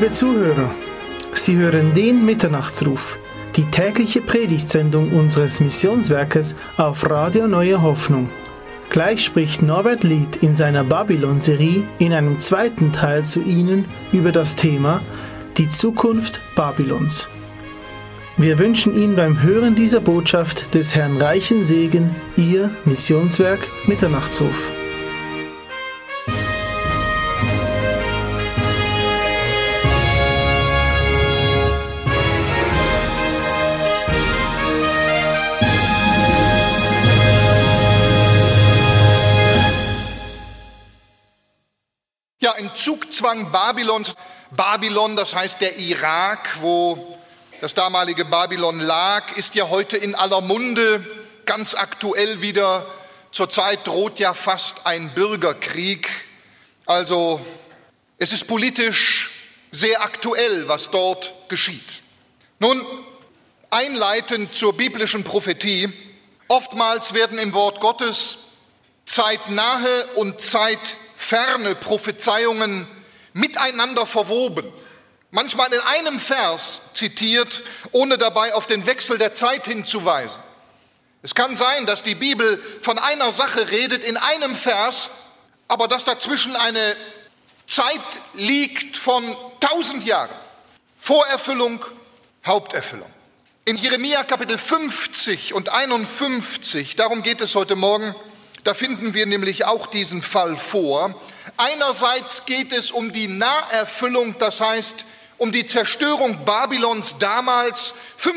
Liebe Zuhörer, Sie hören den Mitternachtsruf, die tägliche Predigtsendung unseres Missionswerkes auf Radio Neue Hoffnung. Gleich spricht Norbert Lied in seiner Babylon-Serie in einem zweiten Teil zu Ihnen über das Thema Die Zukunft Babylons. Wir wünschen Ihnen beim Hören dieser Botschaft des Herrn reichen Segen, Ihr Missionswerk Mitternachtsruf. Ja, ein Zugzwang Babylons. Babylon, das heißt der Irak, wo das damalige Babylon lag, ist ja heute in aller Munde, ganz aktuell wieder. Zurzeit droht ja fast ein Bürgerkrieg. Also es ist politisch sehr aktuell, was dort geschieht. Nun, einleitend zur biblischen Prophetie. Oftmals werden im Wort Gottes zeitnahe und zeitferne Prophezeiungen miteinander verwoben. Manchmal in einem Vers zitiert, ohne dabei auf den Wechsel der Zeit hinzuweisen. Es kann sein, dass die Bibel von einer Sache redet in einem Vers, aber dass dazwischen eine Zeit liegt von 1000 Jahren. Vorerfüllung, Haupterfüllung. In Jeremia Kapitel 50 und 51, darum geht es heute Morgen, da finden wir nämlich auch diesen Fall vor. Einerseits geht es um die Naherfüllung, das heißt um die Zerstörung Babylons damals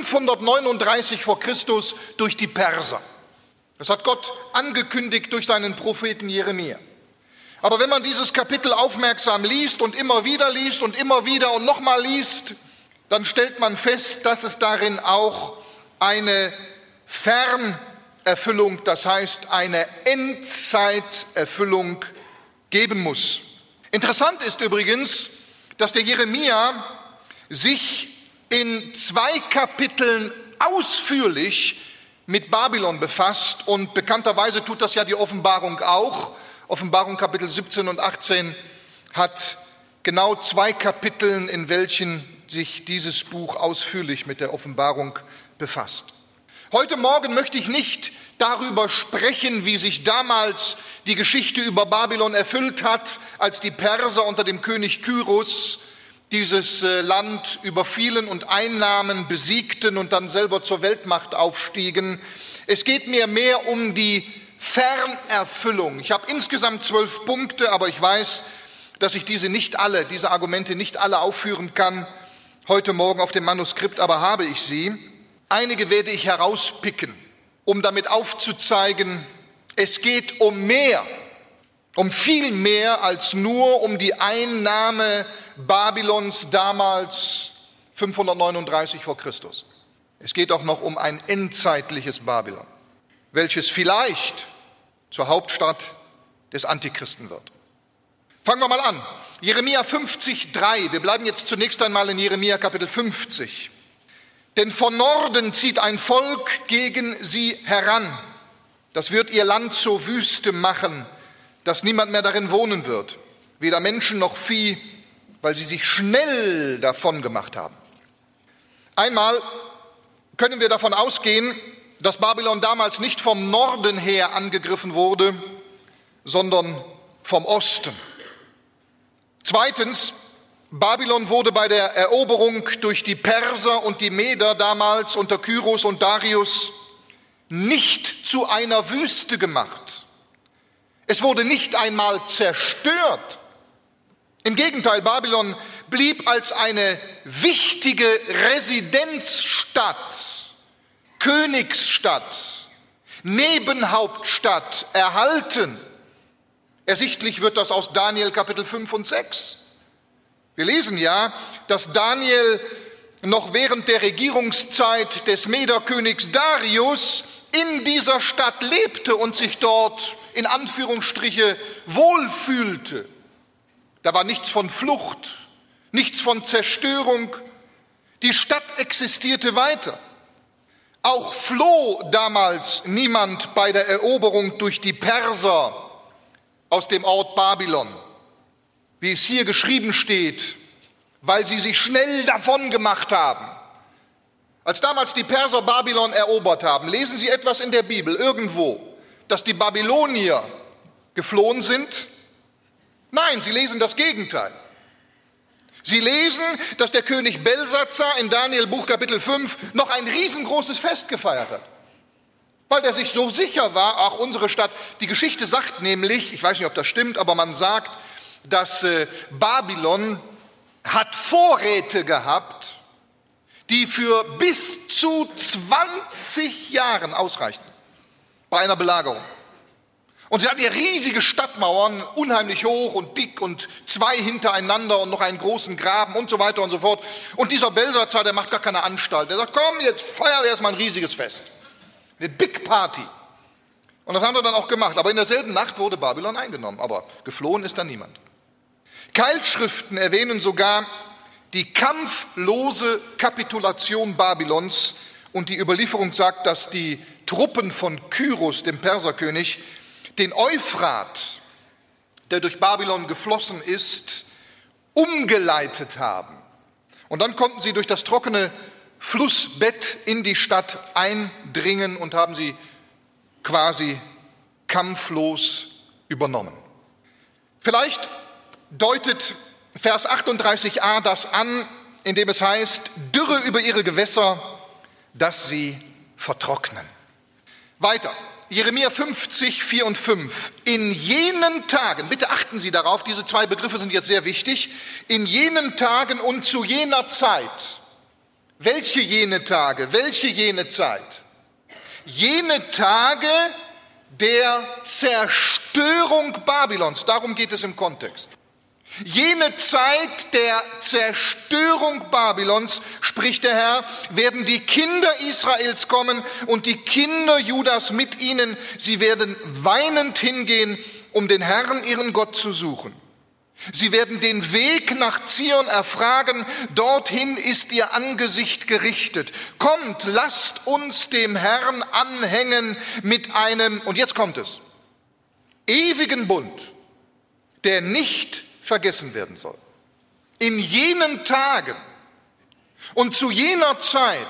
539 vor Christus durch die Perser. Das hat Gott angekündigt durch seinen Propheten Jeremia. Aber wenn man dieses Kapitel aufmerksam liest und immer wieder und nochmal liest, dann stellt man fest, dass es darin auch eine Fernerfüllung, das heißt eine Endzeiterfüllung geben muss. Interessant ist übrigens, dass der Jeremia sich in 2 Kapiteln ausführlich mit Babylon befasst und bekannterweise tut das ja die Offenbarung auch. Offenbarung Kapitel 17 und 18 hat genau 2 Kapiteln, in welchen sich dieses Buch ausführlich mit der Offenbarung befasst. Heute Morgen möchte ich nicht darüber sprechen, wie sich damals die Geschichte über Babylon erfüllt hat, als die Perser unter dem König Kyros dieses Land überfielen und einnahmen, besiegten und dann selber zur Weltmacht aufstiegen. Es geht mir mehr um die Fernerfüllung. Ich habe insgesamt 12 Punkte, aber ich weiß, dass ich diese Argumente nicht alle aufführen kann. Heute Morgen auf dem Manuskript aber habe ich sie. Einige werde ich herauspicken, um damit aufzuzeigen, es geht um mehr, um viel mehr als nur um die Einnahme Babylons damals 539 vor Christus. Es geht auch noch um ein endzeitliches Babylon, welches vielleicht zur Hauptstadt des Antichristen wird. Fangen wir mal an. Jeremia 50,3. Wir bleiben jetzt zunächst einmal in Jeremia Kapitel 50. Denn von Norden zieht ein Volk gegen sie heran. Das wird ihr Land zur Wüste machen, dass niemand mehr darin wohnen wird. Weder Menschen noch Vieh, weil sie sich schnell davon gemacht haben. Einmal können wir davon ausgehen, dass Babylon damals nicht vom Norden her angegriffen wurde, sondern vom Osten. Zweitens, Babylon wurde bei der Eroberung durch die Perser und die Meder damals unter Kyros und Darius nicht zu einer Wüste gemacht. Es wurde nicht einmal zerstört. Im Gegenteil, Babylon blieb als eine wichtige Residenzstadt, Königsstadt, Nebenhauptstadt erhalten. Ersichtlich wird das aus Daniel Kapitel 5 und 6. Wir lesen ja, dass Daniel noch während der Regierungszeit des Mederkönigs Darius in dieser Stadt lebte und sich dort in Anführungsstriche wohlfühlte. Da war nichts von Flucht, nichts von Zerstörung. Die Stadt existierte weiter. Auch floh damals niemand bei der Eroberung durch die Perser aus dem Ort Babylon. Wie es hier geschrieben steht, weil sie sich schnell davon gemacht haben. Als damals die Perser Babylon erobert haben, lesen Sie etwas in der Bibel irgendwo, dass die Babylonier geflohen sind? Nein, Sie lesen das Gegenteil. Sie lesen, dass der König Belsatzar in Daniel Buch Kapitel 5 noch ein riesengroßes Fest gefeiert hat. Weil er sich so sicher war, auch unsere Stadt, die Geschichte sagt nämlich, ich weiß nicht, ob das stimmt, aber man sagt, dass Babylon hat Vorräte gehabt, die für bis zu 20 Jahren ausreichten bei einer Belagerung. Und sie hatten ja riesige Stadtmauern, unheimlich hoch und dick und 2 hintereinander und noch einen großen Graben und so weiter und so fort. Und dieser Belsatzar, der macht gar keine Anstalt. Der sagt, komm, jetzt feiern wir erstmal ein riesiges Fest. Eine Big Party. Und das haben sie dann auch gemacht. Aber in derselben Nacht wurde Babylon eingenommen. Aber geflohen ist da niemand. Keilschriften erwähnen sogar die kampflose Kapitulation Babylons. Und die Überlieferung sagt, dass die Truppen von Kyros, dem Perserkönig, den Euphrat, der durch Babylon geflossen ist, umgeleitet haben. Und dann konnten sie durch das trockene Flussbett in die Stadt eindringen und haben sie quasi kampflos übernommen. Vielleicht deutet Vers 38a das an, indem es heißt, Dürre über ihre Gewässer, dass sie vertrocknen. Weiter, Jeremia 50, 4 und 5. In jenen Tagen, bitte achten Sie darauf, diese 2 Begriffe sind jetzt sehr wichtig, in jenen Tagen und zu jener Zeit. Welche jene Tage? Welche jene Zeit? Jene Tage der Zerstörung Babylons, darum geht es im Kontext. Jene Zeit der Zerstörung Babylons, spricht der Herr, werden die Kinder Israels kommen und die Kinder Judas mit ihnen. Sie werden weinend hingehen, um den Herrn, ihren Gott, zu suchen. Sie werden den Weg nach Zion erfragen, dorthin ist ihr Angesicht gerichtet. Kommt, lasst uns dem Herrn anhängen mit einem, und jetzt kommt es, ewigen Bund, der nicht vergessen werden soll. In jenen Tagen und zu jener Zeit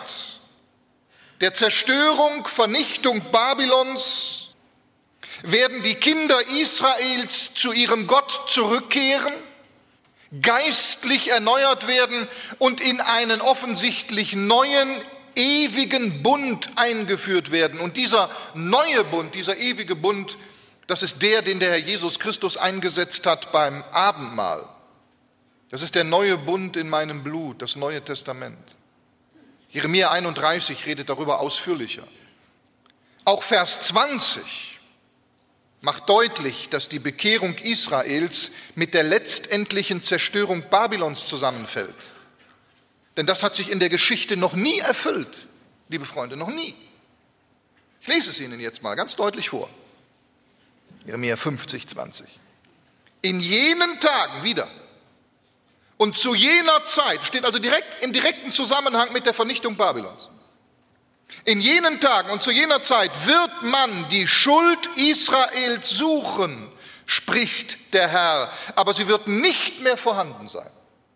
der Zerstörung, Vernichtung Babylons werden die Kinder Israels zu ihrem Gott zurückkehren, geistlich erneuert werden und in einen offensichtlich neuen, ewigen Bund eingeführt werden. Und dieser neue Bund, dieser ewige Bund, das ist der, den der Herr Jesus Christus eingesetzt hat beim Abendmahl. Das ist der neue Bund in meinem Blut, das Neue Testament. Jeremia 31 redet darüber ausführlicher. Auch Vers 20 macht deutlich, dass die Bekehrung Israels mit der letztendlichen Zerstörung Babylons zusammenfällt. Denn das hat sich in der Geschichte noch nie erfüllt, liebe Freunde, noch nie. Ich lese es Ihnen jetzt mal ganz deutlich vor. Jeremia 50, 20. In jenen Tagen wieder und zu jener Zeit, steht also im direkten Zusammenhang mit der Vernichtung Babylons. In jenen Tagen und zu jener Zeit wird man die Schuld Israels suchen, spricht der Herr, aber sie wird nicht mehr vorhanden sein.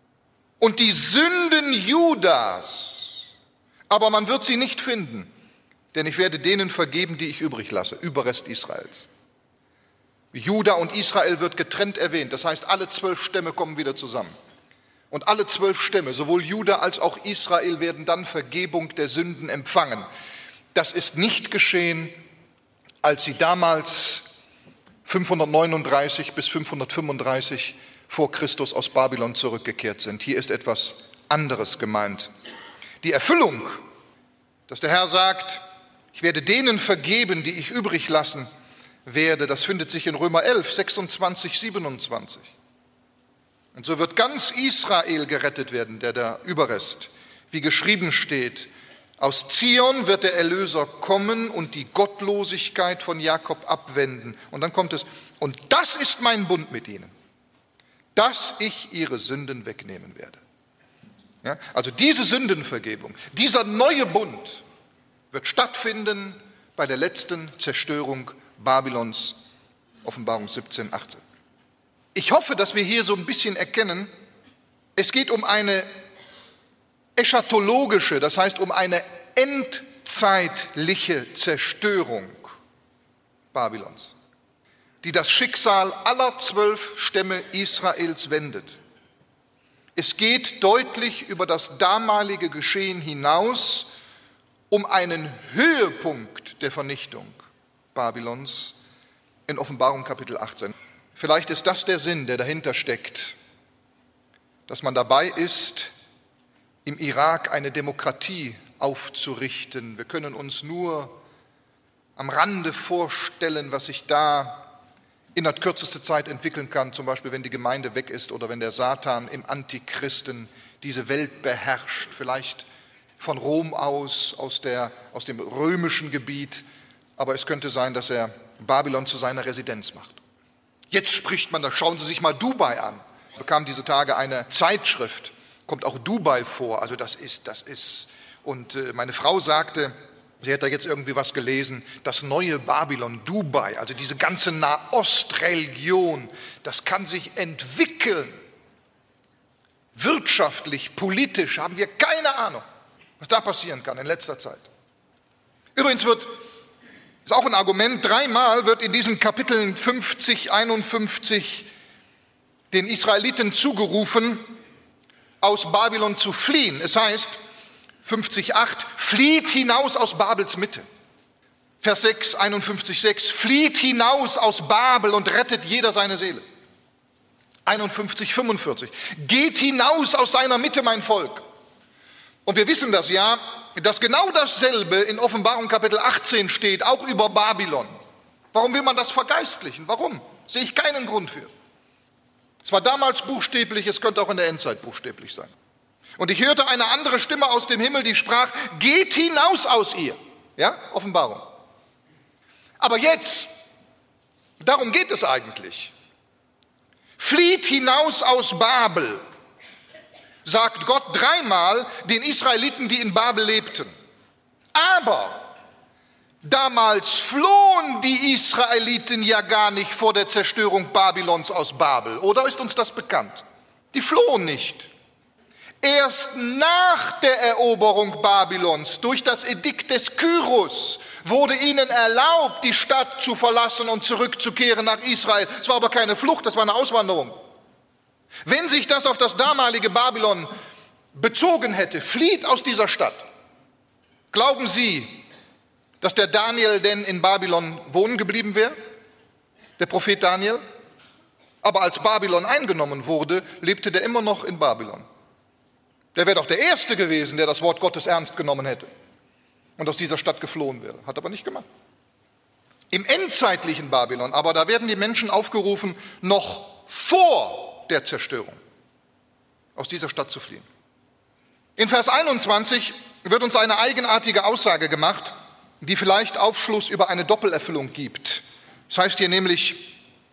Und die Sünden Judas, aber man wird sie nicht finden, denn ich werde denen vergeben, die ich übrig lasse, Überrest Israels. Juda und Israel wird getrennt erwähnt, das heißt, alle 12 Stämme kommen wieder zusammen. Und alle 12 Stämme, sowohl Juda als auch Israel, werden dann Vergebung der Sünden empfangen. Das ist nicht geschehen, als sie damals 539 bis 535 vor Christus aus Babylon zurückgekehrt sind. Hier ist etwas anderes gemeint. Die Erfüllung, dass der Herr sagt, ich werde denen vergeben, die ich übrig lassen werde, das findet sich in Römer 11, 26, 27. Und so wird ganz Israel gerettet werden, der Überrest, wie geschrieben steht. Aus Zion wird der Erlöser kommen und die Gottlosigkeit von Jakob abwenden. Und dann kommt es, und das ist mein Bund mit ihnen, dass ich ihre Sünden wegnehmen werde. Ja, also diese Sündenvergebung, dieser neue Bund wird stattfinden bei der letzten Zerstörung Babylons, Offenbarung 17, 18. Ich hoffe, dass wir hier so ein bisschen erkennen, Es geht um eine eschatologische, das heißt um eine endzeitliche Zerstörung Babylons, die das Schicksal aller 12 Stämme Israels wendet. Es geht deutlich über das damalige Geschehen hinaus um einen Höhepunkt der Vernichtung Babylons in Offenbarung Kapitel 18. Vielleicht ist das der Sinn, der dahinter steckt, dass man dabei ist, im Irak eine Demokratie aufzurichten. Wir können uns nur am Rande vorstellen, was sich da innerhalb kürzester Zeit entwickeln kann, zum Beispiel wenn die Gemeinde weg ist oder wenn der Satan im Antichristen diese Welt beherrscht, vielleicht von Rom aus dem römischen Gebiet, aber es könnte sein, dass er Babylon zu seiner Residenz macht. Jetzt spricht man, da schauen Sie sich mal Dubai an. Ich bekam diese Tage eine Zeitschrift, kommt auch Dubai vor, also das ist. Und meine Frau sagte, sie hätte da jetzt irgendwie was gelesen, das neue Babylon, Dubai, also diese ganze Nahostreligion, das kann sich entwickeln. Wirtschaftlich, politisch haben wir keine Ahnung, was da passieren kann in letzter Zeit. Übrigens ist auch ein Argument, 3-mal wird in diesen Kapiteln 50, 51 den Israeliten zugerufen, aus Babylon zu fliehen. Es heißt, 50,8, flieht hinaus aus Babels Mitte. Vers 6, 51,6, flieht hinaus aus Babel und rettet jeder seine Seele. 51,45, geht hinaus aus seiner Mitte, mein Volk. Und wir wissen das ja, dass genau dasselbe in Offenbarung Kapitel 18 steht, auch über Babylon. Warum will man das vergeistlichen? Warum? Sehe ich keinen Grund für. Es war damals buchstäblich, es könnte auch in der Endzeit buchstäblich sein. Und ich hörte eine andere Stimme aus dem Himmel, die sprach, geht hinaus aus ihr. Ja, Offenbarung. Aber jetzt, darum geht es eigentlich. Flieht hinaus aus Babel, sagt Gott 3-mal den Israeliten, die in Babel lebten. Aber damals flohen die Israeliten ja gar nicht vor der Zerstörung Babylons aus Babel. Oder ist uns das bekannt? Die flohen nicht. Erst nach der Eroberung Babylons durch das Edikt des Kyros wurde ihnen erlaubt, die Stadt zu verlassen und zurückzukehren nach Israel. Es war aber keine Flucht, das war eine Auswanderung. Wenn sich das auf das damalige Babylon bezogen hätte, flieht aus dieser Stadt. Glauben Sie, dass der Daniel denn in Babylon wohnen geblieben wäre? Der Prophet Daniel? Aber als Babylon eingenommen wurde, lebte der immer noch in Babylon. Der wäre doch der Erste gewesen, der das Wort Gottes ernst genommen hätte und aus dieser Stadt geflohen wäre. Hat aber nicht gemacht. Im endzeitlichen Babylon aber, da werden die Menschen aufgerufen, noch vor der Zerstörung aus dieser Stadt zu fliehen. In Vers 21 wird uns eine eigenartige Aussage gemacht, die vielleicht Aufschluss über eine Doppelerfüllung gibt. Das heißt hier nämlich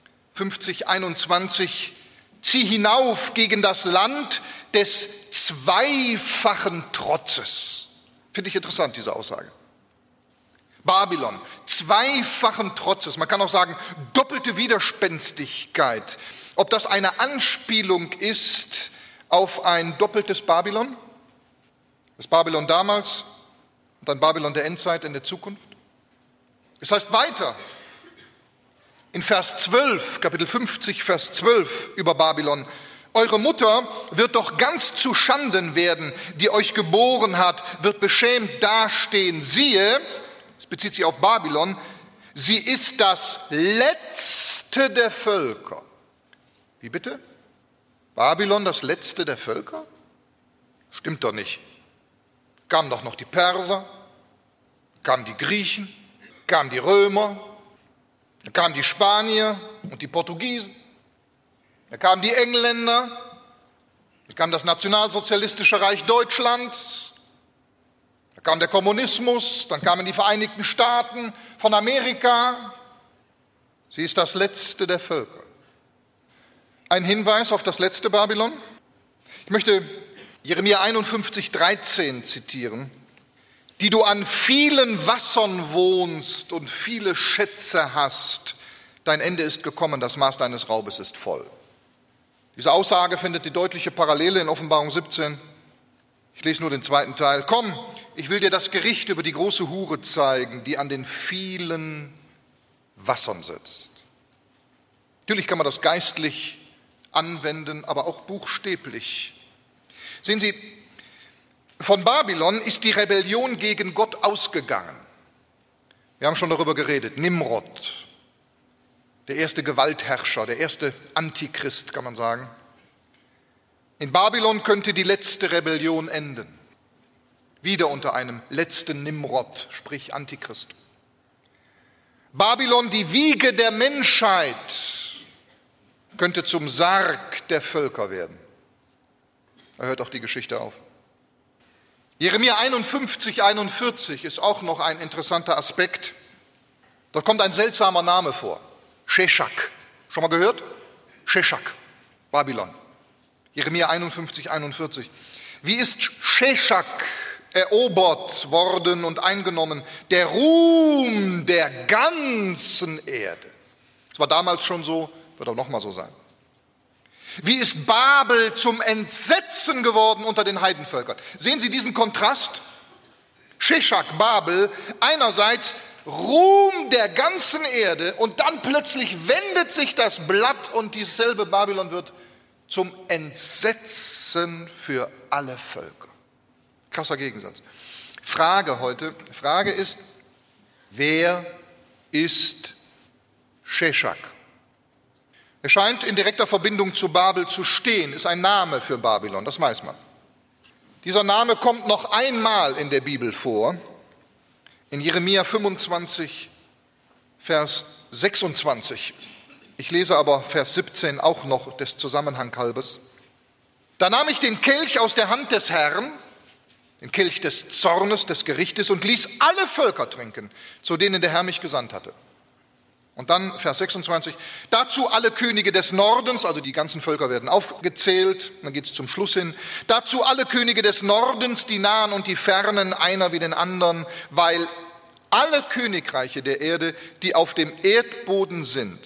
50:21, zieh hinauf gegen das Land des zweifachen Trotzes. Finde ich interessant, diese Aussage. Babylon, zweifachen Trotzes, man kann auch sagen doppelte Widerspenstigkeit. Ob das eine Anspielung ist auf ein doppeltes Babylon? Das Babylon damals und dann Babylon der Endzeit in der Zukunft? Es heißt weiter, in Vers 12, Kapitel 50, Vers 12 über Babylon, eure Mutter wird doch ganz zu Schanden werden, die euch geboren hat, wird beschämt dastehen. Siehe, es bezieht sich auf Babylon, sie ist das letzte der Völker. Wie bitte? Babylon das letzte der Völker? Stimmt doch nicht. Kamen doch noch die Perser, kamen die Griechen, kamen die Römer, da kamen die Spanier und die Portugiesen, da kamen die Engländer, da kam das nationalsozialistische Reich Deutschlands, da kam der Kommunismus, dann kamen die Vereinigten Staaten von Amerika. Sie ist das letzte der Völker. Ein Hinweis auf das letzte Babylon. Ich möchte Jeremia 51,13 zitieren. Die du an vielen Wassern wohnst und viele Schätze hast, dein Ende ist gekommen, das Maß deines Raubes ist voll. Diese Aussage findet die deutliche Parallele in Offenbarung 17. Ich lese nur den zweiten Teil. Komm, ich will dir das Gericht über die große Hure zeigen, die an den vielen Wassern sitzt. Natürlich kann man das geistlich anwenden, aber auch buchstäblich. Sehen Sie, von Babylon ist die Rebellion gegen Gott ausgegangen. Wir haben schon darüber geredet. Nimrod, der erste Gewaltherrscher, der erste Antichrist, kann man sagen. In Babylon könnte die letzte Rebellion enden. Wieder unter einem letzten Nimrod, sprich Antichrist. Babylon, die Wiege der Menschheit, könnte zum Sarg der Völker werden. Da hört auch die Geschichte auf. Jeremia 51, 41 ist auch noch ein interessanter Aspekt. Dort kommt ein seltsamer Name vor. Sheshak. Schon mal gehört? Sheshak, Babylon. Jeremia 51, 41. Wie ist Sheshak erobert worden und eingenommen? Der Ruhm der ganzen Erde. Das war damals schon so, wird auch nochmal so sein. Wie ist Babel zum Entsetzen geworden unter den Heidenvölkern? Sehen Sie diesen Kontrast? Sheshak, Babel, einerseits Ruhm der ganzen Erde und dann plötzlich wendet sich das Blatt und dieselbe Babylon wird zum Entsetzen für alle Völker. Krasser Gegensatz. Frage ist, wer ist Sheshak? Er scheint in direkter Verbindung zu Babel zu stehen, ist ein Name für Babylon, das weiß man. Dieser Name kommt noch einmal in der Bibel vor, in Jeremia 25, Vers 26. Ich lese aber Vers 17 auch noch des Zusammenhang halbes. Da nahm ich den Kelch aus der Hand des Herrn, den Kelch des Zornes, des Gerichtes, und ließ alle Völker trinken, zu denen der Herr mich gesandt hatte. Und dann Vers 26, dazu alle Könige des Nordens, also die ganzen Völker werden aufgezählt, dann geht es zum Schluss hin, dazu alle Könige des Nordens, die Nahen und die Fernen, einer wie den anderen, weil alle Königreiche der Erde, die auf dem Erdboden sind,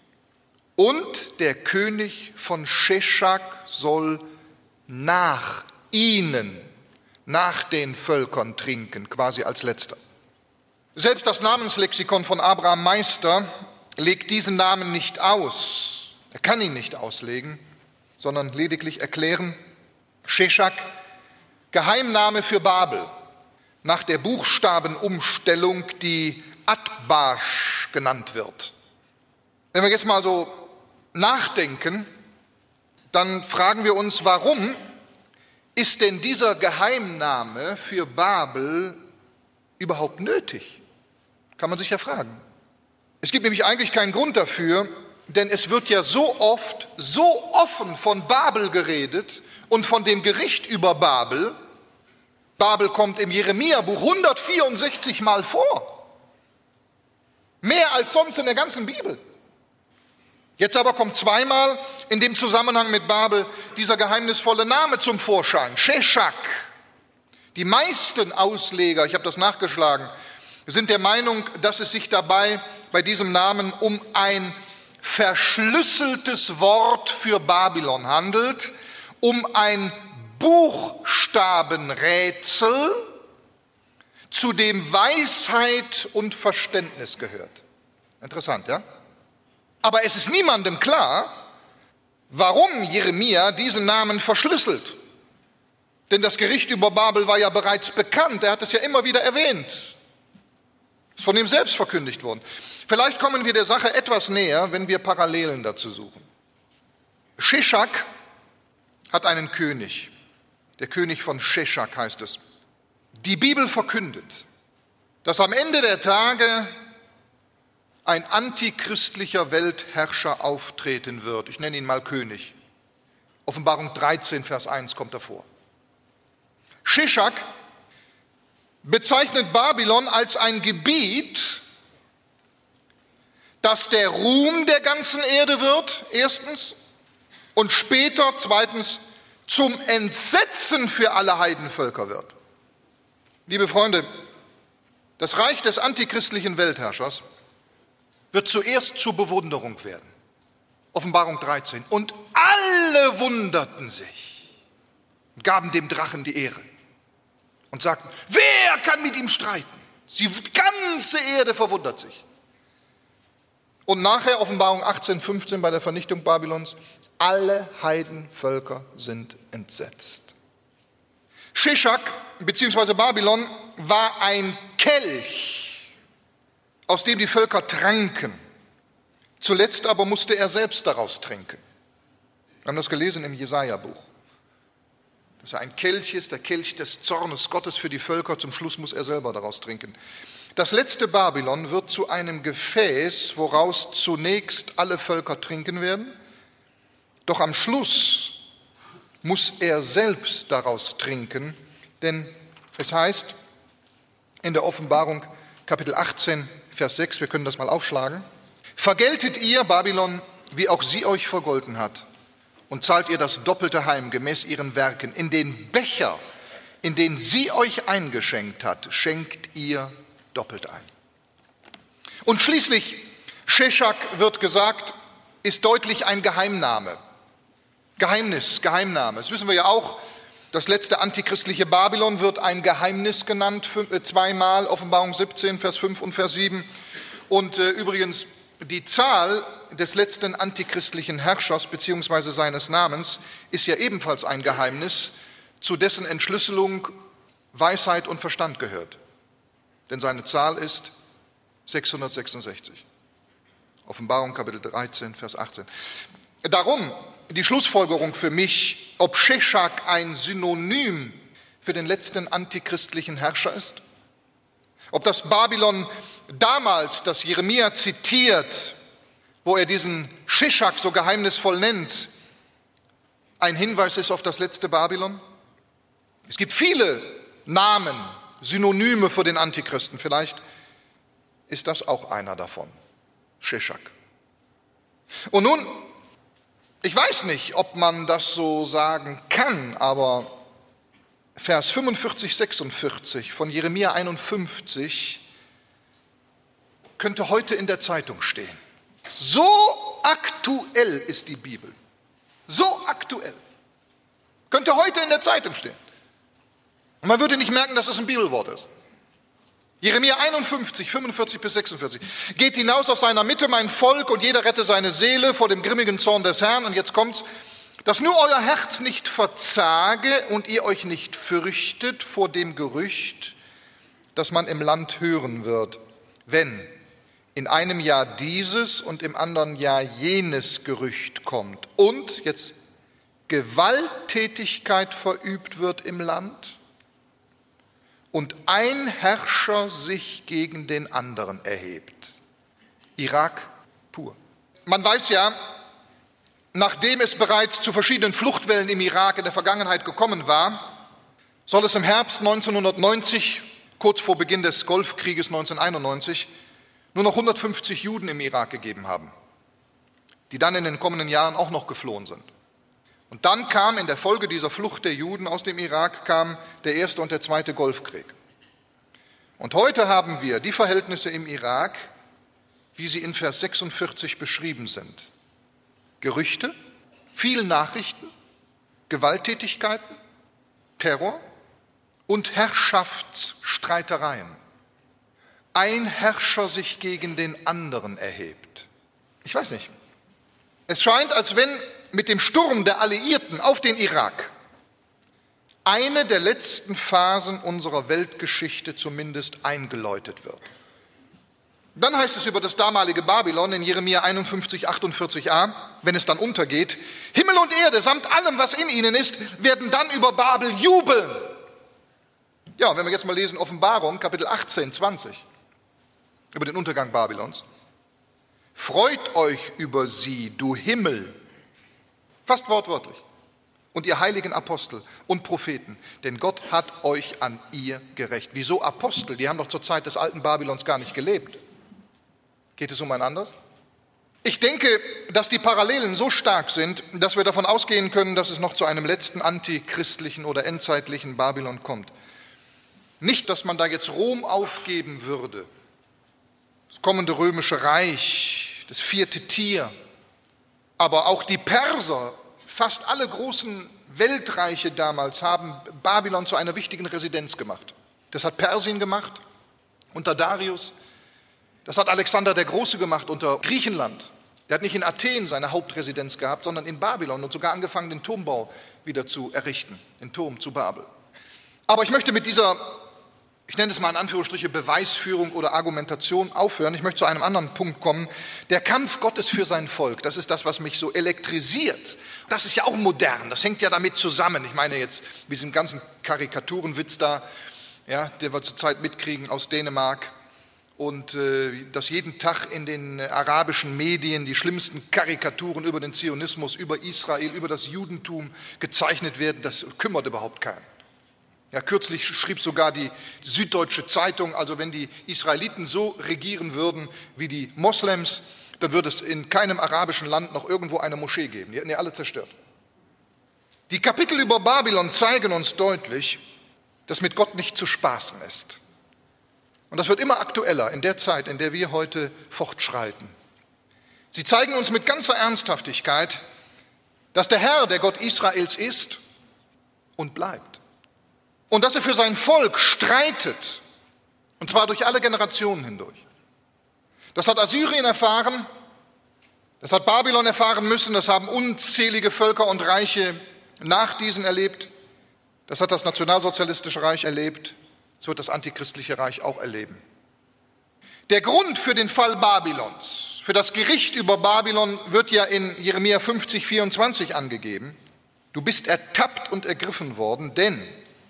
und der König von Sheshak soll nach ihnen, nach den Völkern trinken, quasi als letzter. Selbst das Namenslexikon von Abraham Meister legt diesen Namen nicht aus. Er kann ihn nicht auslegen, sondern lediglich erklären, Sheshak, Geheimname für Babel, nach der Buchstabenumstellung, die Atbash genannt wird. Wenn wir jetzt mal so nachdenken, dann fragen wir uns, warum ist denn dieser Geheimname für Babel überhaupt nötig? Kann man sich ja fragen. Es gibt nämlich eigentlich keinen Grund dafür, denn es wird ja so oft, so offen von Babel geredet und von dem Gericht über Babel. Babel kommt im Jeremia-Buch 164 Mal vor. Mehr als sonst in der ganzen Bibel. Jetzt aber kommt zweimal in dem Zusammenhang mit Babel dieser geheimnisvolle Name zum Vorschein, Sheshak. Die meisten Ausleger, ich habe das nachgeschlagen, sind der Meinung, dass es sich dabei bei diesem Namen um ein verschlüsseltes Wort für Babylon handelt, um ein Buchstabenrätsel, zu dem Weisheit und Verständnis gehört. Interessant, ja? Aber es ist niemandem klar, warum Jeremia diesen Namen verschlüsselt. Denn das Gericht über Babel war ja bereits bekannt, er hat es ja immer wieder erwähnt. Ist von ihm selbst verkündigt worden. Vielleicht kommen wir der Sache etwas näher, wenn wir Parallelen dazu suchen. Sheshak hat einen König. Der König von Sheshak heißt es. Die Bibel verkündet, dass am Ende der Tage ein antichristlicher Weltherrscher auftreten wird. Ich nenne ihn mal König. Offenbarung 13, Vers 1 kommt davor. Sheshak bezeichnet Babylon als ein Gebiet, das der Ruhm der ganzen Erde wird, erstens, und später, zweitens, zum Entsetzen für alle Heidenvölker wird. Liebe Freunde, das Reich des antichristlichen Weltherrschers wird zuerst zur Bewunderung werden. Offenbarung 13. Und alle wunderten sich und gaben dem Drachen die Ehre und sagten, wer kann mit ihm streiten? Die ganze Erde verwundert sich. Und nachher Offenbarung 18, 15 bei der Vernichtung Babylons, alle Heidenvölker sind entsetzt. Sheshak bzw. Babylon war ein Kelch, aus dem die Völker tranken. Zuletzt aber musste er selbst daraus trinken. Wir haben das gelesen im Jesaja-Buch. Dass er ein Kelch ist, der Kelch des Zornes Gottes für die Völker. Zum Schluss muss er selber daraus trinken. Das letzte Babylon wird zu einem Gefäß, woraus zunächst alle Völker trinken werden. Doch am Schluss muss er selbst daraus trinken, denn es heißt in der Offenbarung Kapitel 18, Vers 6, wir können das mal aufschlagen, vergeltet ihr, Babylon, wie auch sie euch vergolten hat, und zahlt ihr das Doppelte heim, gemäß ihren Werken. In den Becher, in den sie euch eingeschenkt hat, schenkt ihr doppelt ein. Und schließlich, Sheshak wird gesagt, ist deutlich ein Geheimname. Geheimname. Das wissen wir ja auch, das letzte antichristliche Babylon wird ein Geheimnis genannt, zweimal, Offenbarung 17, Vers 5 und Vers 7. Und übrigens, die Zahl des letzten antichristlichen Herrschers bzw. seines Namens ist ja ebenfalls ein Geheimnis, zu dessen Entschlüsselung Weisheit und Verstand gehört. Denn seine Zahl ist 666. Offenbarung Kapitel 13, Vers 18. Darum die Schlussfolgerung für mich, ob Sheshak ein Synonym für den letzten antichristlichen Herrscher ist, ob das Babylon damals, das Jeremia zitiert, wo er diesen Sheshak so geheimnisvoll nennt, ein Hinweis ist auf das letzte Babylon. Es gibt viele Namen, Synonyme für den Antichristen. Vielleicht ist das auch einer davon, Sheshak. Und nun, ich weiß nicht, ob man das so sagen kann, aber Vers 45, 46 von Jeremia 51 könnte heute in der Zeitung stehen. So aktuell ist die Bibel. So aktuell. Könnte heute in der Zeitung stehen. Und man würde nicht merken, dass es ein Bibelwort ist. Jeremia 51, 45 bis 46. Geht hinaus aus seiner Mitte, mein Volk, und jeder rette seine Seele vor dem grimmigen Zorn des Herrn. Und jetzt kommt's. Dass nur euer Herz nicht verzage und ihr euch nicht fürchtet vor dem Gerücht, das man im Land hören wird, wenn in einem Jahr dieses und im anderen Jahr jenes Gerücht kommt und jetzt Gewalttätigkeit verübt wird im Land und ein Herrscher sich gegen den anderen erhebt. Irak pur. Man weiß ja, nachdem es bereits zu verschiedenen Fluchtwellen im Irak in der Vergangenheit gekommen war, soll es im Herbst 1990, kurz vor Beginn des Golfkrieges 1991, nur noch 150 Juden im Irak gegeben haben, die dann in den kommenden Jahren auch noch geflohen sind. Und dann kam in der Folge dieser Flucht der Juden aus dem Irak, kam der erste und der zweite Golfkrieg. Und heute haben wir die Verhältnisse im Irak, wie sie in Vers 46 beschrieben sind. Gerüchte, viele Nachrichten, Gewalttätigkeiten, Terror und Herrschaftsstreitereien. Ein Herrscher sich gegen den anderen erhebt. Ich weiß nicht. Es scheint, als wenn mit dem Sturm der Alliierten auf den Irak eine der letzten Phasen unserer Weltgeschichte zumindest eingeläutet wird. Dann heißt es über das damalige Babylon in Jeremia 51, 48a, wenn es dann untergeht, Himmel und Erde samt allem, was in ihnen ist, werden dann über Babel jubeln. Ja, wenn wir jetzt mal lesen, Offenbarung, Kapitel 18, 20, über den Untergang Babylons. Freut euch über sie, du Himmel, fast wortwörtlich, und ihr heiligen Apostel und Propheten, denn Gott hat euch an ihr gerächt. Wieso Apostel? Die haben doch zur Zeit des alten Babylons gar nicht gelebt. Geht es um ein anderes? Ich denke, dass die Parallelen so stark sind, dass wir davon ausgehen können, dass es noch zu einem letzten antichristlichen oder endzeitlichen Babylon kommt. Nicht, dass man da jetzt Rom aufgeben würde, das kommende römische Reich, das vierte Tier, Aber auch die Perser, fast alle großen Weltreiche damals, haben Babylon zu einer wichtigen Residenz gemacht. Das hat Persien gemacht unter Darius. Das hat Alexander der Große gemacht unter Griechenland. Der hat nicht in Athen seine Hauptresidenz gehabt, sondern in Babylon und sogar angefangen, den Turmbau wieder zu errichten, den Turm zu Babel. Aber ich möchte mit dieser, ich nenne es mal in Anführungsstriche, Beweisführung oder Argumentation aufhören. Ich möchte zu einem anderen Punkt kommen. Der Kampf Gottes für sein Volk, das ist das, was mich so elektrisiert. Das ist ja auch modern, das hängt ja damit zusammen. Ich meine jetzt mit diesem ganzen Karikaturenwitz da, ja, den wir zurzeit mitkriegen aus Dänemark. Und dass jeden Tag in den arabischen Medien die schlimmsten Karikaturen über den Zionismus, über Israel, über das Judentum gezeichnet werden, das kümmert überhaupt keinen. Ja, kürzlich schrieb sogar die Süddeutsche Zeitung, also wenn die Israeliten so regieren würden wie die Moslems, dann würde es in keinem arabischen Land noch irgendwo eine Moschee geben. Die hätten ja alle zerstört. Die Kapitel über Babylon zeigen uns deutlich, dass mit Gott nicht zu spaßen ist. Und das wird immer aktueller in der Zeit, in der wir heute fortschreiten. Sie zeigen uns mit ganzer Ernsthaftigkeit, dass der Herr, der Gott Israels ist und bleibt. Und dass er für sein Volk streitet, und zwar durch alle Generationen hindurch. Das hat Assyrien erfahren, das hat Babylon erfahren müssen, das haben unzählige Völker und Reiche nach diesen erlebt. Das hat das nationalsozialistische Reich erlebt. Das wird das antichristliche Reich auch erleben. Der Grund für den Fall Babylons, für das Gericht über Babylon wird ja in Jeremia 50, 24 angegeben. Du bist ertappt und ergriffen worden, denn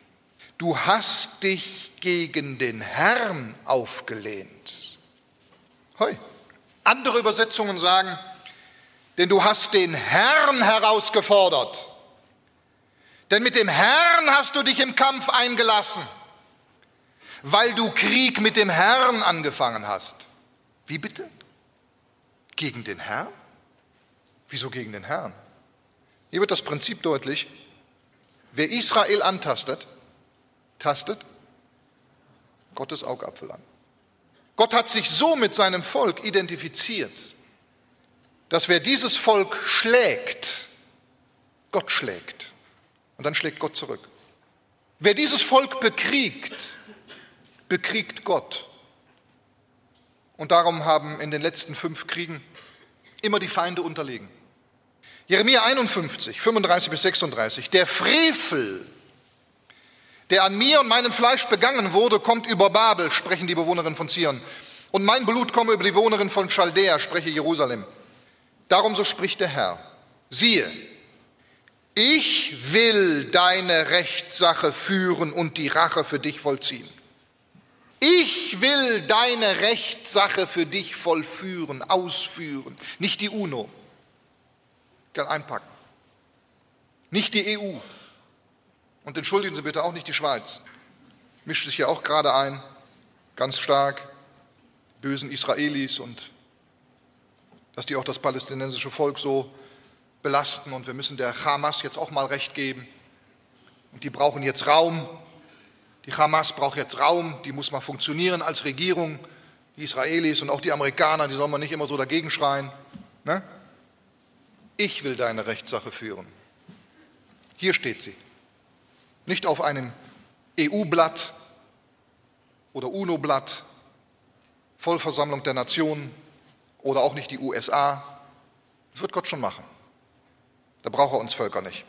du hast dich gegen den Herrn aufgelehnt. Hoi. Andere Übersetzungen sagen, denn du hast den Herrn herausgefordert. Denn mit dem Herrn hast du dich im Kampf eingelassen, weil du Krieg mit dem Herrn angefangen hast. Wie bitte? Gegen den Herrn? Wieso gegen den Herrn? Hier wird das Prinzip deutlich. Wer Israel antastet, tastet Gottes Augapfel an. Gott hat sich so mit seinem Volk identifiziert, dass wer dieses Volk schlägt, Gott schlägt. Und dann schlägt Gott zurück. Wer dieses Volk bekriegt, bekriegt Gott. Und darum haben in den letzten 5 Kriegen immer die Feinde unterlegen. Jeremia 51, 35 bis 36. Der Frevel, der an mir und meinem Fleisch begangen wurde, kommt über Babel, sprechen die Bewohnerinnen von Zion. Und mein Blut komme über die Bewohnerin von Chaldea, spreche Jerusalem. Darum so spricht der Herr. Siehe, ich will deine Rechtssache führen und die Rache für dich vollziehen. Ich will deine Rechtssache für dich vollführen, ausführen. Nicht die UNO, kann einpacken. Nicht die EU. Und entschuldigen Sie bitte auch nicht die Schweiz. Mischt sich ja auch gerade ein, ganz stark, bösen Israelis und dass die auch das palästinensische Volk so belasten. Und wir müssen der Hamas jetzt auch mal Recht geben. Und die brauchen jetzt Raum. Die Hamas braucht jetzt Raum, die muss mal funktionieren als Regierung. Die Israelis und auch die Amerikaner, die sollen mal nicht immer so dagegen schreien. Ne? Ich will deine Rechtssache führen. Hier steht sie. Nicht auf einem EU-Blatt oder UNO-Blatt, Vollversammlung der Nationen oder auch nicht die USA. Das wird Gott schon machen. Da braucht er uns Völker nicht.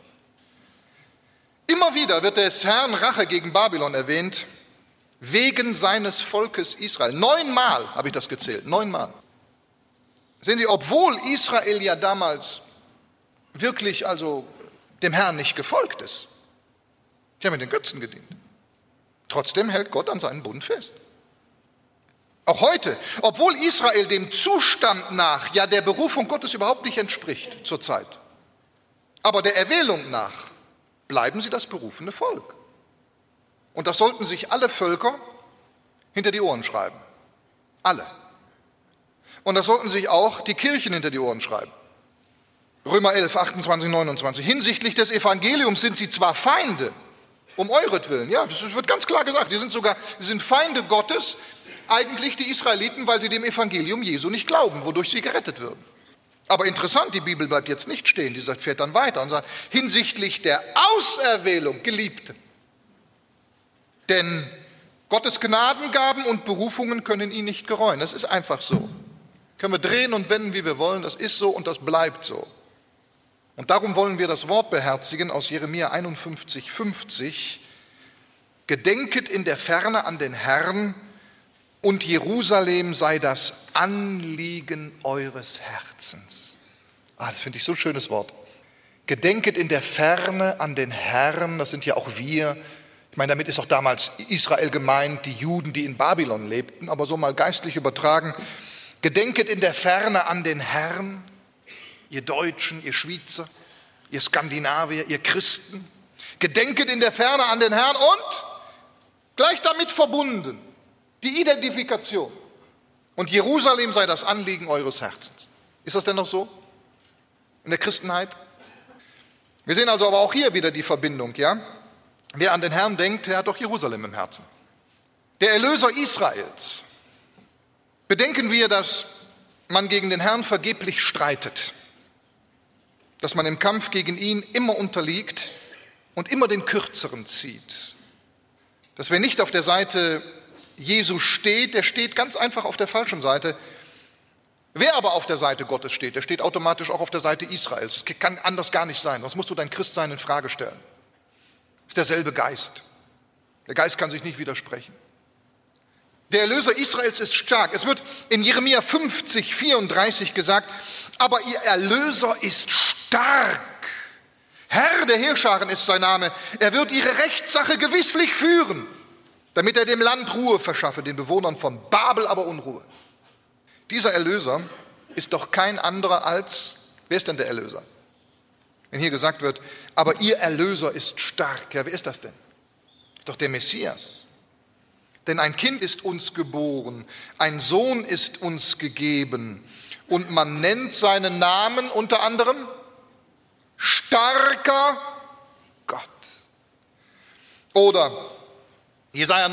Immer wieder wird des Herrn Rache gegen Babylon erwähnt, wegen seines Volkes Israel. 9 Mal habe ich das gezählt, 9 Mal. Sehen Sie, obwohl Israel ja damals wirklich also dem Herrn nicht gefolgt ist, die haben mit den Götzen gedient. Trotzdem hält Gott an seinen Bund fest. Auch heute, obwohl Israel dem Zustand nach ja der Berufung Gottes überhaupt nicht entspricht zurzeit, aber der Erwählung nach bleiben sie das berufene Volk. Und das sollten sich alle Völker hinter die Ohren schreiben. Alle. Und das sollten sich auch die Kirchen hinter die Ohren schreiben. Römer 11, 28, 29. Hinsichtlich des Evangeliums sind sie zwar Feinde, um euretwillen. Ja, das wird ganz klar gesagt. Sie sind Feinde Gottes, eigentlich die Israeliten, weil sie dem Evangelium Jesu nicht glauben, wodurch sie gerettet würden. Aber interessant, die Bibel bleibt jetzt nicht stehen, die fährt dann weiter und sagt, hinsichtlich der Auserwählung, Geliebten. Denn Gottes Gnadengaben und Berufungen können ihn nicht gereuen. Das ist einfach so. Können wir drehen und wenden, wie wir wollen, das ist so und das bleibt so. Und darum wollen wir das Wort beherzigen aus Jeremia 51,50. Gedenket in der Ferne an den Herrn, und Jerusalem sei das Anliegen eures Herzens. Das finde ich so ein schönes Wort. Gedenket in der Ferne an den Herrn, das sind ja auch wir. Ich meine, damit ist auch damals Israel gemeint, die Juden, die in Babylon lebten, aber so mal geistlich übertragen. Gedenket in der Ferne an den Herrn, ihr Deutschen, ihr Schweizer, ihr Skandinavier, ihr Christen. Gedenket in der Ferne an den Herrn und gleich damit verbunden die Identifikation. Und Jerusalem sei das Anliegen eures Herzens. Ist das denn noch so in der Christenheit? Wir sehen also aber auch hier wieder die Verbindung, ja? Wer an den Herrn denkt, der hat doch Jerusalem im Herzen. Der Erlöser Israels. Bedenken wir, dass man gegen den Herrn vergeblich streitet, dass man im Kampf gegen ihn immer unterliegt und immer den Kürzeren zieht. Dass wer nicht auf der Seite Jesu steht, der steht ganz einfach auf der falschen Seite. Wer aber auf der Seite Gottes steht, der steht automatisch auch auf der Seite Israels. Das kann anders gar nicht sein, sonst musst du dein Christsein in Frage stellen. Das ist derselbe Geist. Der Geist kann sich nicht widersprechen. Der Erlöser Israels ist stark. Es wird in Jeremia 50,34 gesagt, aber ihr Erlöser ist stark. Herr der Heerscharen ist sein Name. Er wird ihre Rechtssache gewisslich führen, damit er dem Land Ruhe verschaffe, den Bewohnern von Babel aber Unruhe. Dieser Erlöser ist doch kein anderer als, wer ist denn der Erlöser? Wenn hier gesagt wird, aber ihr Erlöser ist stark, ja, wer ist das denn? Ist doch der Messias. Denn ein Kind ist uns geboren, ein Sohn ist uns gegeben und man nennt seinen Namen unter anderem starker Gott. Oder Jesaja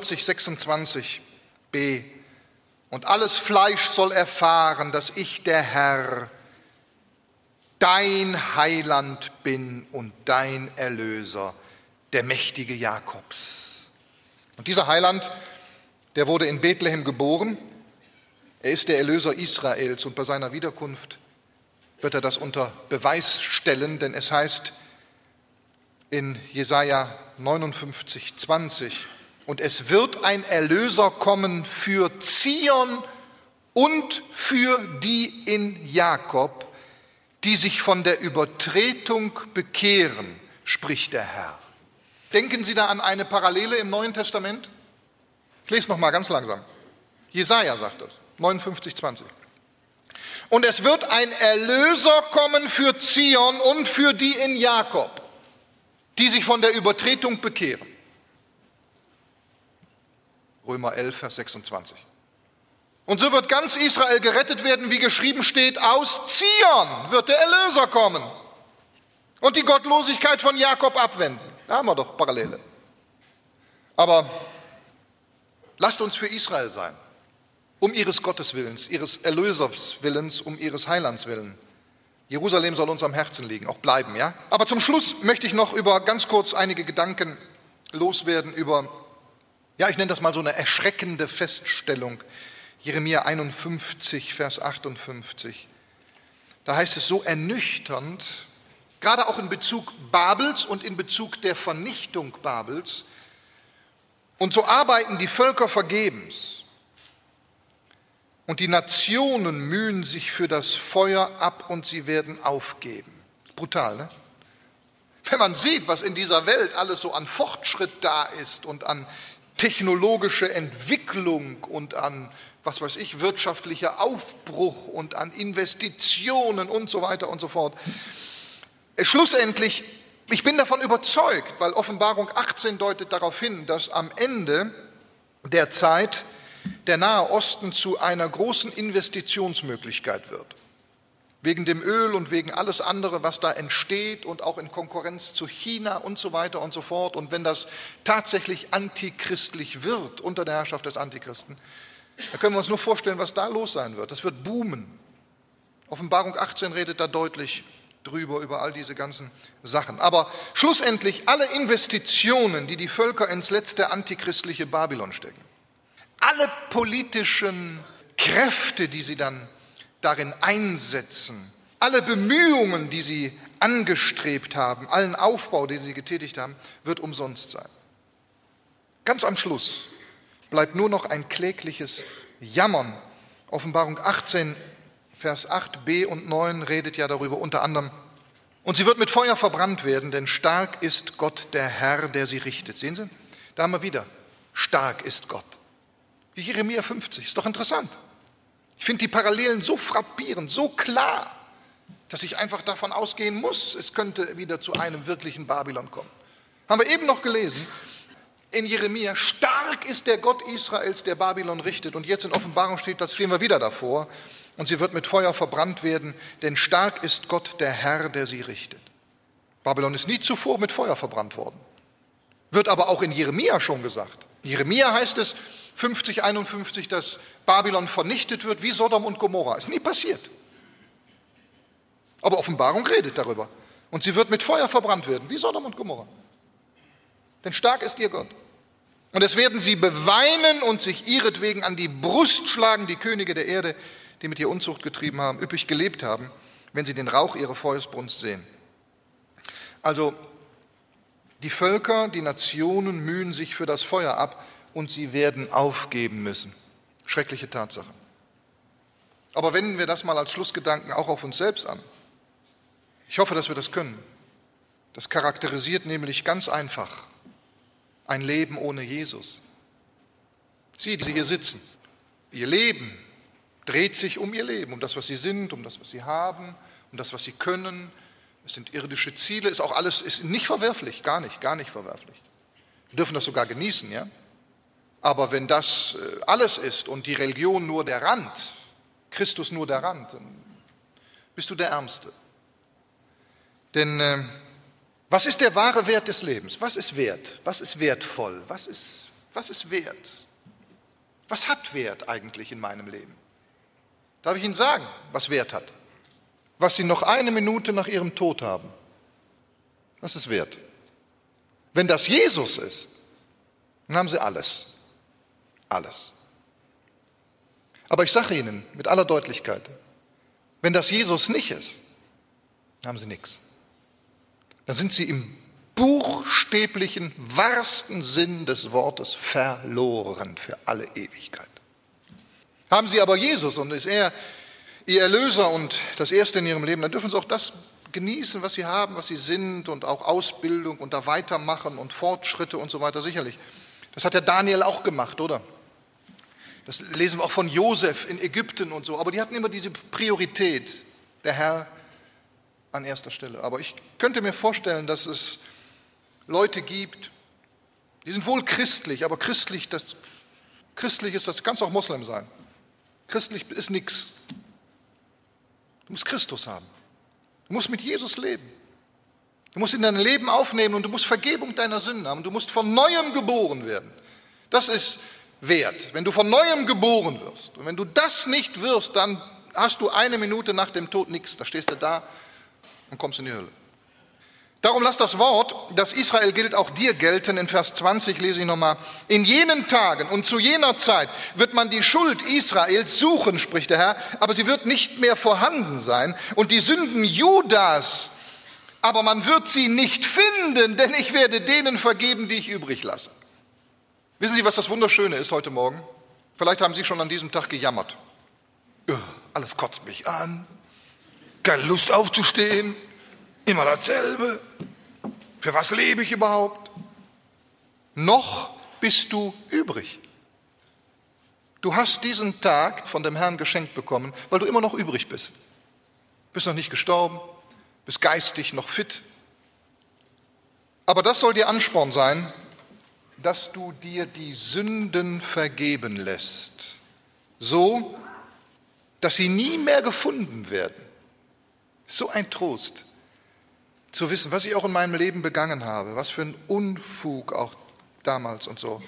49,26b. Und alles Fleisch soll erfahren, dass ich der Herr, dein Heiland bin und dein Erlöser, der Mächtige Jakobs. Und dieser Heiland, der wurde in Bethlehem geboren. Er ist der Erlöser Israels und bei seiner Wiederkunft wird er das unter Beweis stellen, denn es heißt in Jesaja 59,20, und es wird ein Erlöser kommen für Zion und für die in Jakob, die sich von der Übertretung bekehren, spricht der Herr. Denken Sie da an eine Parallele im Neuen Testament? Ich lese noch mal ganz langsam. Jesaja sagt das, 59,20. Und es wird ein Erlöser kommen für Zion und für die in Jakob, die sich von der Übertretung bekehren. Römer 11, Vers 26. Und so wird ganz Israel gerettet werden, wie geschrieben steht, aus Zion wird der Erlöser kommen und die Gottlosigkeit von Jakob abwenden. Da haben wir doch Parallele. Aber lasst uns für Israel sein, um ihres Gotteswillens, ihres Erlöserswillens, um ihres Heilands willen. Jerusalem soll uns am Herzen liegen, auch bleiben, ja? Aber zum Schluss möchte ich noch ganz kurz einige Gedanken loswerden über, ich nenne das mal so eine erschreckende Feststellung. Jeremia 51, Vers 58. Da heißt es so ernüchternd, gerade auch in Bezug Babels und in Bezug der Vernichtung Babels. Und so arbeiten die Völker vergebens. Und die Nationen mühen sich für das Feuer ab und sie werden aufgeben. Brutal, ne? Wenn man sieht, was in dieser Welt alles so an Fortschritt da ist und an technologische Entwicklung und an, wirtschaftlicher Aufbruch und an Investitionen und so weiter und so fort. Schlussendlich, ich bin davon überzeugt, weil Offenbarung 18 deutet darauf hin, dass am Ende der Zeit der Nahe Osten zu einer großen Investitionsmöglichkeit wird. Wegen dem Öl und wegen alles andere, was da entsteht und auch in Konkurrenz zu China und so weiter und so fort. Und wenn das tatsächlich antichristlich wird, unter der Herrschaft des Antichristen, dann können wir uns nur vorstellen, was da los sein wird. Das wird boomen. Offenbarung 18 redet da deutlich drüber, über all diese ganzen Sachen. Aber schlussendlich alle Investitionen, die die Völker ins letzte antichristliche Babylon stecken, alle politischen Kräfte, die sie dann darin einsetzen, alle Bemühungen, die sie angestrebt haben, allen Aufbau, den sie getätigt haben, wird umsonst sein. Ganz am Schluss bleibt nur noch ein klägliches Jammern. Offenbarung 18, Vers 8b und 9 redet ja darüber unter anderem. Und sie wird mit Feuer verbrannt werden, denn stark ist Gott der Herr, der sie richtet. Sehen Sie? Da haben wir wieder, stark ist Gott. Wie Jeremia 50, ist doch interessant. Ich finde die Parallelen so frappierend, so klar, dass ich einfach davon ausgehen muss, es könnte wieder zu einem wirklichen Babylon kommen. Haben wir eben noch gelesen in Jeremia, stark ist der Gott Israels, der Babylon richtet. Und jetzt in Offenbarung steht, das stehen wir wieder davor. Und sie wird mit Feuer verbrannt werden, denn stark ist Gott der Herr, der sie richtet. Babylon ist nie zuvor mit Feuer verbrannt worden. Wird aber auch in Jeremia schon gesagt. In Jeremia heißt es 50:51, dass Babylon vernichtet wird wie Sodom und Gomorra. Ist nie passiert. Aber Offenbarung redet darüber. Und sie wird mit Feuer verbrannt werden, wie Sodom und Gomorra. Denn stark ist ihr Gott. Und es werden sie beweinen und sich ihretwegen an die Brust schlagen, die Könige der Erde, die mit ihr Unzucht getrieben haben, üppig gelebt haben, wenn sie den Rauch ihrer Feuersbrunst sehen. Also die Völker, die Nationen mühen sich für das Feuer ab und sie werden aufgeben müssen. Schreckliche Tatsache. Aber wenden wir das mal als Schlussgedanken auch auf uns selbst an. Ich hoffe, dass wir das können. Das charakterisiert nämlich ganz einfach ein Leben ohne Jesus. Sie, die hier sitzen, ihr Leben dreht sich um ihr Leben, um das, was sie sind, um das, was sie haben, um das, was sie können. Es sind irdische Ziele, ist auch alles, ist nicht verwerflich, gar nicht verwerflich. Wir dürfen das sogar genießen, ja. Aber wenn das alles ist und die Religion nur der Rand, Christus nur der Rand, dann bist du der Ärmste. Denn was ist der wahre Wert des Lebens? Was ist wert? Was ist wertvoll? Was ist wert? Was hat Wert eigentlich in meinem Leben? Darf ich Ihnen sagen, was Wert hat? Was Sie noch eine Minute nach Ihrem Tod haben. Was ist wert? Wenn das Jesus ist, dann haben Sie alles. Alles. Aber ich sage Ihnen mit aller Deutlichkeit, wenn das Jesus nicht ist, dann haben Sie nichts. Dann sind Sie im buchstäblichen, wahrsten Sinn des Wortes verloren für alle Ewigkeit. Haben Sie aber Jesus und ist er Ihr Erlöser und das Erste in Ihrem Leben, dann dürfen Sie auch das genießen, was Sie haben, was Sie sind und auch Ausbildung und da weitermachen und Fortschritte und so weiter, sicherlich. Das hat der Daniel auch gemacht, oder? Das lesen wir auch von Josef in Ägypten und so, aber die hatten immer diese Priorität, der Herr an erster Stelle. Aber ich könnte mir vorstellen, dass es Leute gibt, die sind wohl christlich, aber christlich ist, das kann auch Moslem sein. Christlich ist nichts. Du musst Christus haben. Du musst mit Jesus leben. Du musst in dein Leben aufnehmen und du musst Vergebung deiner Sünden haben. Du musst von Neuem geboren werden. Das ist wert, wenn du von Neuem geboren wirst. Und wenn du das nicht wirst, dann hast du eine Minute nach dem Tod nichts. Da stehst du da und kommst in die Hölle. Darum lass das Wort, das Israel gilt, auch dir gelten. In Vers 20 lese ich nochmal. In jenen Tagen und zu jener Zeit wird man die Schuld Israels suchen, spricht der Herr, aber sie wird nicht mehr vorhanden sein. Und die Sünden Judas, aber man wird sie nicht finden, denn ich werde denen vergeben, die ich übrig lasse. Wissen Sie, was das Wunderschöne ist heute Morgen? Vielleicht haben Sie schon an diesem Tag gejammert. Alles kotzt mich an, keine Lust aufzustehen. Immer dasselbe. Für was lebe ich überhaupt? Noch bist du übrig. Du hast diesen Tag von dem Herrn geschenkt bekommen, weil du immer noch übrig bist. Bist noch nicht gestorben, bist geistig noch fit. Aber das soll dir Ansporn sein, dass du dir die Sünden vergeben lässt, so, dass sie nie mehr gefunden werden. So ein Trost. Zu wissen, was ich auch in meinem Leben begangen habe, was für ein Unfug auch damals und so.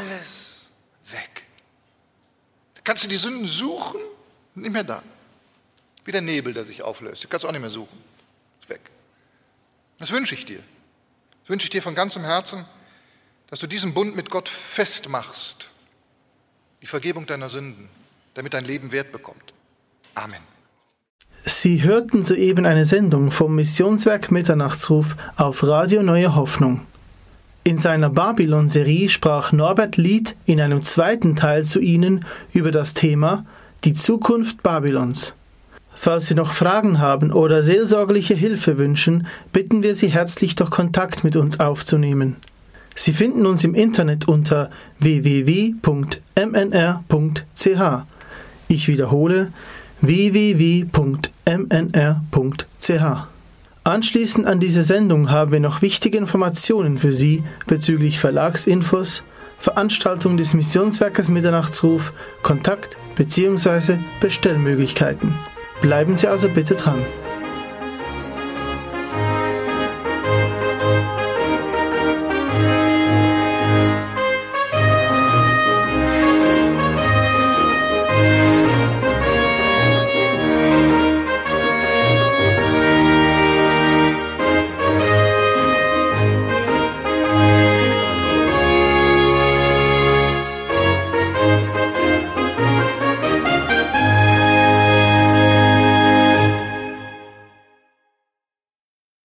Alles weg. Da kannst du die Sünden suchen, nicht mehr da. Wie der Nebel, der sich auflöst. Du kannst auch nicht mehr suchen. Ist weg. Das wünsche ich dir. Das wünsche ich dir von ganzem Herzen, dass du diesen Bund mit Gott festmachst. Die Vergebung deiner Sünden, damit dein Leben Wert bekommt. Amen. Sie hörten soeben eine Sendung vom Missionswerk Mitternachtsruf auf Radio Neue Hoffnung. In seiner Babylon-Serie sprach Norbert Lied in einem zweiten Teil zu Ihnen über das Thema Die Zukunft Babylons. Falls Sie noch Fragen haben oder seelsorgerliche Hilfe wünschen, bitten wir Sie herzlich, doch Kontakt mit uns aufzunehmen. Sie finden uns im Internet unter www.mnr.ch. Ich wiederhole, www.mnr.ch. Anschließend an diese Sendung haben wir noch wichtige Informationen für Sie bezüglich Verlagsinfos, Veranstaltungen des Missionswerkes Mitternachtsruf, Kontakt- bzw. Bestellmöglichkeiten. Bleiben Sie also bitte dran.